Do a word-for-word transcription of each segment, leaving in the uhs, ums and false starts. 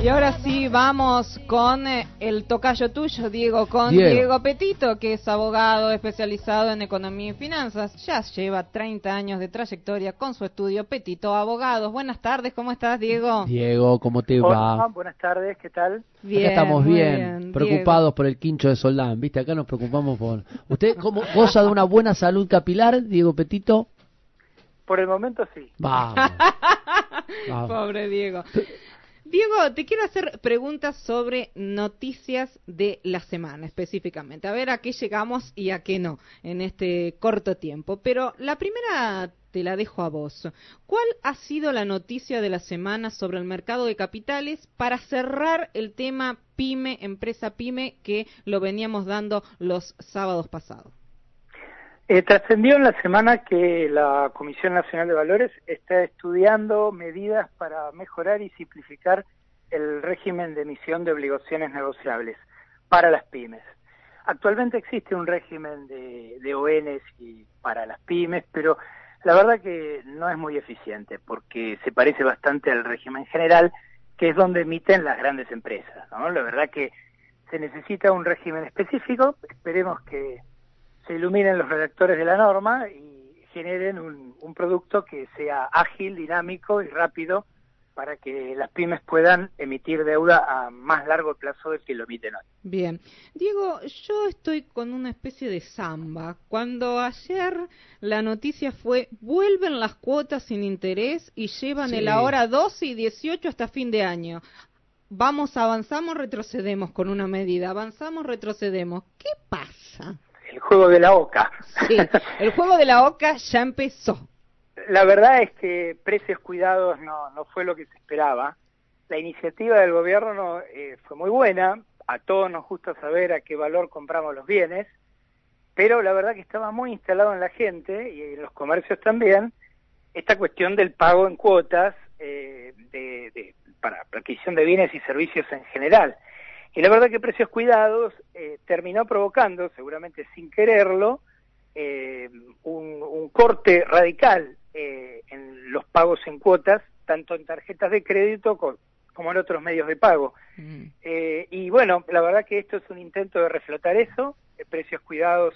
Y ahora sí, vamos con eh, el tocayo tuyo, Diego, con Diego. Diego Petito, que es abogado especializado en economía y finanzas. Ya lleva treinta años de trayectoria con su estudio Petito Abogados. Buenas tardes, ¿cómo estás, Diego? Diego, ¿cómo te va? Hola, buenas tardes, ¿qué tal? Bien, Acá estamos muy bien, bien, preocupados Diego. por el quincho de Soldán, ¿viste? Acá nos preocupamos por... ¿Usted cómo goza de una buena salud capilar, Diego Petito? Por el momento sí. Vamos. Vamos. Pobre Diego. Diego, te quiero hacer preguntas sobre noticias de la semana específicamente. A ver a qué llegamos y a qué no en este corto tiempo. Pero la primera te la dejo a vos. ¿Cuál ha sido la noticia de la semana sobre el mercado de capitales para cerrar el tema PYME, empresa PYME, que lo veníamos dando los sábados pasados? Eh, trascendió en la semana que la Comisión Nacional de Valores está estudiando medidas para mejorar y simplificar el régimen de emisión de obligaciones negociables para las pymes. Actualmente existe un régimen de, de O N y para las pymes, pero la verdad que no es muy eficiente porque se parece bastante al régimen general, que es donde emiten las grandes empresas, ¿no? La verdad que se necesita un régimen específico. Esperemos que se iluminen los redactores de la norma y generen un, un producto que sea ágil, dinámico y rápido para que las pymes puedan emitir deuda a más largo plazo del que lo emiten hoy. Bien. Diego, yo estoy con una especie de samba. Cuando ayer la noticia fue, vuelven las cuotas sin interés y llevan Sí. el ahora doce y dieciocho hasta fin de año. Vamos, avanzamos, retrocedemos con una medida. Avanzamos, retrocedemos. ¿Qué pasa? El juego de la oca. Sí, el juego de la oca ya empezó. La verdad es que precios cuidados no, no fue lo que se esperaba. La iniciativa del gobierno no, eh, fue muy buena. A todos nos gusta saber a qué valor compramos los bienes, pero la verdad que estaba muy instalado en la gente y en los comercios también esta cuestión del pago en cuotas eh, de, de, para la adquisición de bienes y servicios en general. Y la verdad que Precios Cuidados eh, terminó provocando, seguramente sin quererlo, eh, un, un corte radical eh, en los pagos en cuotas, tanto en tarjetas de crédito co como en otros medios de pago. Mm. Eh, y bueno, la verdad que esto es un intento de reflotar eso. Eh, Precios Cuidados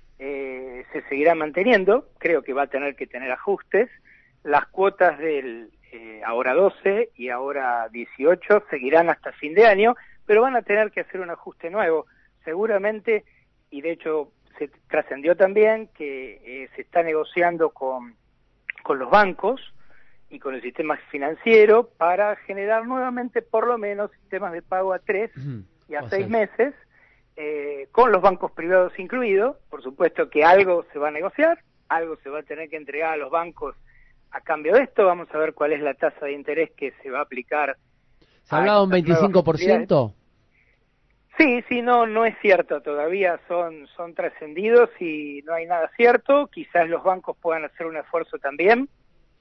eh, se seguirá manteniendo, creo que va a tener que tener ajustes. Las cuotas del eh, ahora doce y ahora dieciocho seguirán hasta fin de año, pero van a tener que hacer un ajuste nuevo, seguramente, y de hecho se trascendió también que eh, se está negociando con, con los bancos y con el sistema financiero para generar nuevamente por lo menos sistemas de pago a tres uh-huh. y a o seis sea. meses, eh, con los bancos privados incluidos. Por supuesto que algo se va a negociar, algo se va a tener que entregar a los bancos a cambio de esto. Vamos a ver cuál es la tasa de interés que se va a aplicar. ¿Se ha hablado un veinticinco por ciento? Sí, sí, no, no es cierto, todavía son, son trascendidos y no hay nada cierto. Quizás los bancos puedan hacer un esfuerzo también,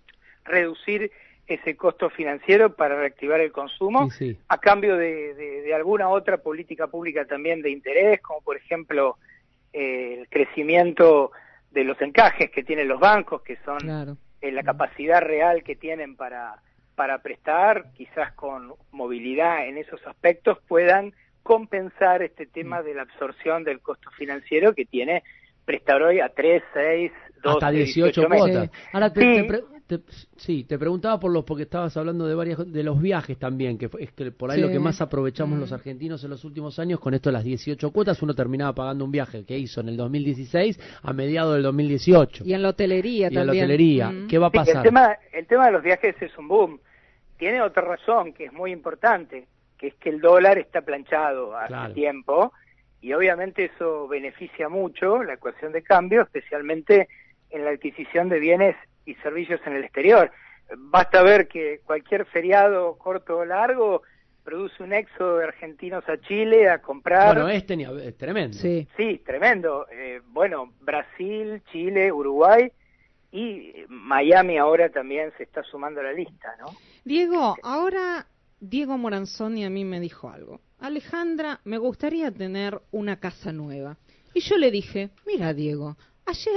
reducir ese costo financiero para reactivar el consumo, sí, sí. a cambio de, de, de alguna otra política pública también de interés, como por ejemplo eh, el crecimiento de los encajes que tienen los bancos, que son claro. eh, la capacidad real que tienen para, para prestar, quizás con movilidad en esos aspectos puedan compensar este tema de la absorción del costo financiero que tiene prestar hoy a tres, seis, doce, hasta dieciocho cuotas. Ahora te, sí. te, pre te, sí, te preguntaba por los, porque estabas hablando de varias, de los viajes también, que es que por ahí sí. lo que más aprovechamos mm. los argentinos en los últimos años con esto de las dieciocho cuotas. Uno terminaba pagando un viaje que hizo en el dos mil dieciséis a mediados del dos mil dieciocho. Y en la hotelería y también. Y en la hotelería. Mm. ¿Qué va a pasar? Sí, el tema, el tema de los viajes es un boom. Tiene otra razón que es muy importante, que es que el dólar está planchado hace claro. tiempo, y obviamente eso beneficia mucho la ecuación de cambio, especialmente en la adquisición de bienes y servicios en el exterior. Basta ver que cualquier feriado corto o largo produce un éxodo de argentinos a Chile a comprar... Bueno, este es tremendo. Sí, sí tremendo. Eh, bueno, Brasil, Chile, Uruguay y Miami ahora también se está sumando a la lista, ¿no? Diego, ahora... Diego Moranzoni a mí me dijo algo. Alejandra, me gustaría tener una casa nueva. Y yo le dije, mira Diego, ayer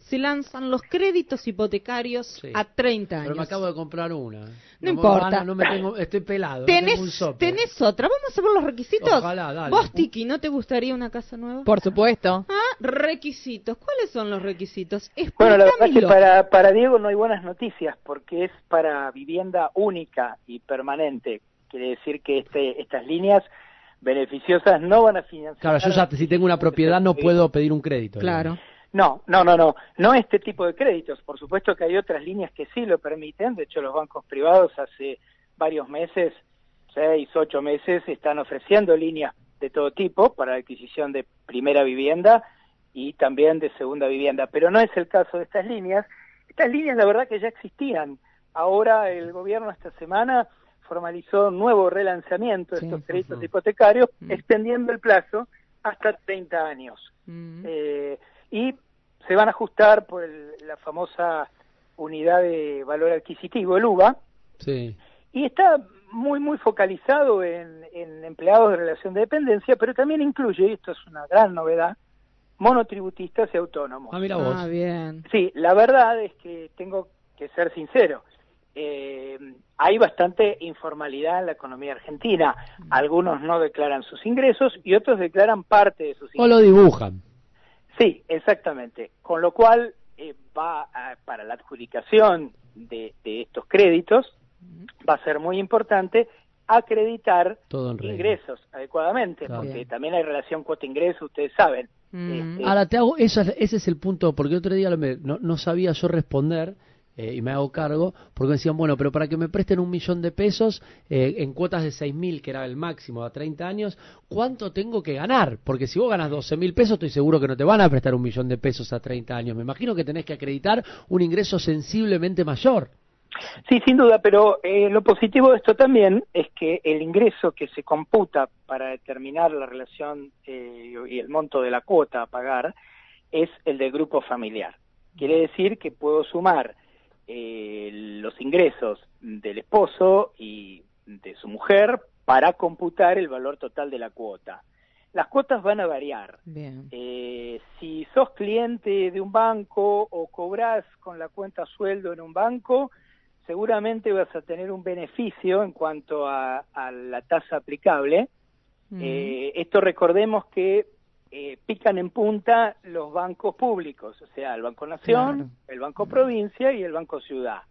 se lanzan los créditos hipotecarios Sí. a treinta años. Pero me acabo de comprar una. No importa. No, no me tengo, estoy pelado. No tengo un ¿Tenés, sope. ¿Tenés otra? ¿Vamos a ver los requisitos? Ojalá, dale. ¿Vos, Tiki, no te gustaría una casa nueva? Por supuesto. Ah, requisitos. ¿Cuáles son los requisitos? Bueno, la verdad es que Explícamelo. para, para Diego no hay buenas noticias porque es para vivienda única y permanente. Quiere decir que este, estas líneas beneficiosas no van a financiar... Claro, yo ya si tengo una propiedad no puedo pedir un crédito. Claro. No, no, no, no, no este tipo de créditos. Por supuesto que hay otras líneas que sí lo permiten. De hecho, los bancos privados hace varios meses, seis, ocho meses, están ofreciendo líneas de todo tipo para la adquisición de primera vivienda y también de segunda vivienda. Pero no es el caso de estas líneas. Estas líneas, la verdad, que ya existían. Ahora el gobierno esta semana formalizó un nuevo relanzamiento de Sí. estos créditos Ujú. hipotecarios, Mm. extendiendo el plazo hasta treinta años. Mm. Eh, y se van a ajustar por el- la famosa unidad de valor adquisitivo, el U V A, Sí. y está muy, muy focalizado en, en empleados de relación de dependencia, pero también incluye, y esto es una gran novedad, monotributistas y autónomos. Ah, mira vos. Ah, bien. Sí, la verdad es que tengo que ser sincero. Eh, hay bastante informalidad en la economía argentina. Algunos no declaran sus ingresos y otros declaran parte de sus O ingresos. lo dibujan. Sí, exactamente. Con lo cual eh, va a- para la adjudicación de, de estos créditos va a ser muy importante acreditar Todo en regla. ingresos adecuadamente, Claro. porque Bien. también hay relación cuota-ingreso, ustedes saben. Mm. Este, Ahora te hago, eso es- ese es el punto, porque otro día me- no, no sabía yo responder eh, y me hago cargo, porque me decían, bueno, pero para que me presten un millón de pesos eh, en cuotas de seis mil, que era el máximo a treinta años, ¿cuánto tengo que ganar? Porque si vos ganas doce mil pesos, estoy seguro que no te van a prestar un millón de pesos a treinta años. Me imagino que tenés que acreditar un ingreso sensiblemente mayor. Sí, sin duda, pero eh, lo positivo de esto también es que el ingreso que se computa para determinar la relación eh, y el monto de la cuota a pagar es el del grupo familiar. Quiere decir que puedo sumar eh, los ingresos del esposo y de su mujer para computar el valor total de la cuota. Las cuotas van a variar. Bien. Eh, si sos cliente de un banco o cobrás con la cuenta sueldo en un banco, seguramente vas a tener un beneficio en cuanto a, a la tasa aplicable. Mm. Eh, esto recordemos que eh, pican en punta los bancos públicos, o sea, el Banco Nación, Claro. el Banco Provincia y el Banco Ciudad,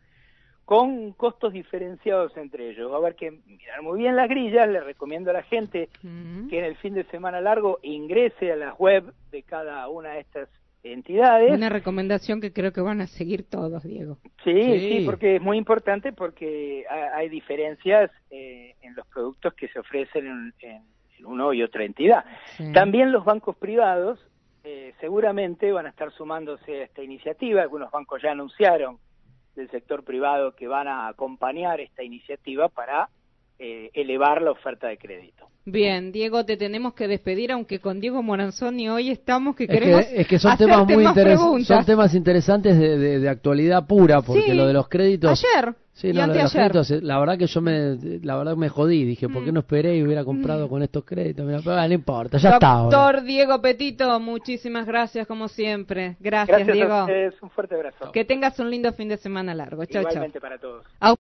con costos diferenciados entre ellos. Va a haber que mirar muy bien las grillas. Le recomiendo a la gente Mm. que en el fin de semana largo ingrese a la web de cada una de estas entidades. Una recomendación que creo que van a seguir todos, Diego. Sí, Sí. sí, porque es muy importante porque ha- hay diferencias eh, en los productos que se ofrecen en, en, en uno y otra entidad. Sí. También los bancos privados eh, seguramente van a estar sumándose a esta iniciativa. Algunos bancos ya anunciaron del sector privado que van a acompañar esta iniciativa para eh, elevar la oferta de crédito. Bien, Diego, te tenemos que despedir, aunque con Diego Moranzoni hoy estamos que Es queremos que, es que son hacerte temas muy más interesantes, preguntas. son temas interesantes de, de- de actualidad pura, porque Sí, lo de los créditos. Ayer Sí, y no, lo de los anteayer. créditos, eh, la verdad que yo me, la verdad me jodí, dije, ¿por qué Mm. no esperé y hubiera comprado con estos créditos? Mira, pero, ah, no importa, ya está ahora. Doctor Diego Petito, muchísimas gracias como siempre. Gracias, Gracias Diego. a ustedes, un fuerte abrazo. Que tengas un lindo fin de semana largo. Chao, chao. Igualmente para todos. Au-